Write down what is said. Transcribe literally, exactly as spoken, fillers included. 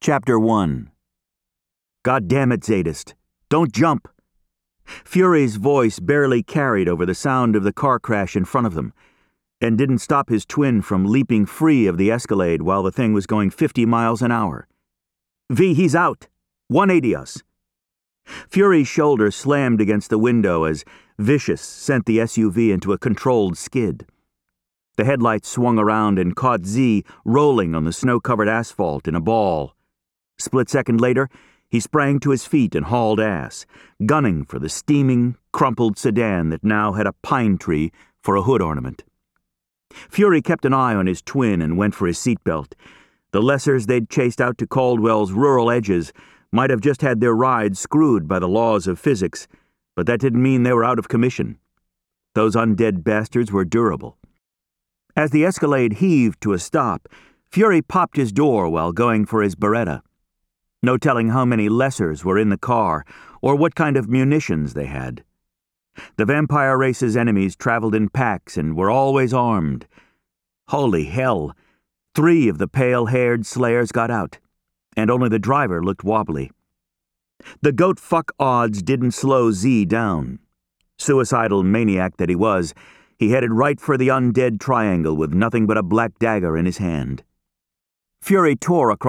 Chapter one. God damn it, Zadist. Don't jump! Fury's voice barely carried over the sound of the car crash in front of them, and didn't stop his twin from leaping free of the Escalade while the thing was going fifty miles an hour. V, he's out! one eighty us! Fury's shoulder slammed against the window as Vicious sent the S U V into a controlled skid. The headlights swung around and caught Z rolling on the snow-covered asphalt in a ball. Split second later, he sprang to his feet and hauled ass, gunning for the steaming, crumpled sedan that now had a pine tree for a hood ornament. Fury kept an eye on his twin and went for his seatbelt. The lessers they'd chased out to Caldwell's rural edges might have just had their ride screwed by the laws of physics, but that didn't mean they were out of commission. Those undead bastards were durable. As the Escalade heaved to a stop, Fury popped his door while going for his Beretta. No telling how many lessers were in the car or what kind of munitions they had. The vampire race's enemies traveled in packs and were always armed. Holy hell! Three of the pale-haired slayers got out, and only the driver looked wobbly. The goat-fuck odds didn't slow Z down. Suicidal maniac that he was, he headed right for the undead triangle with nothing but a black dagger in his hand. Fury tore across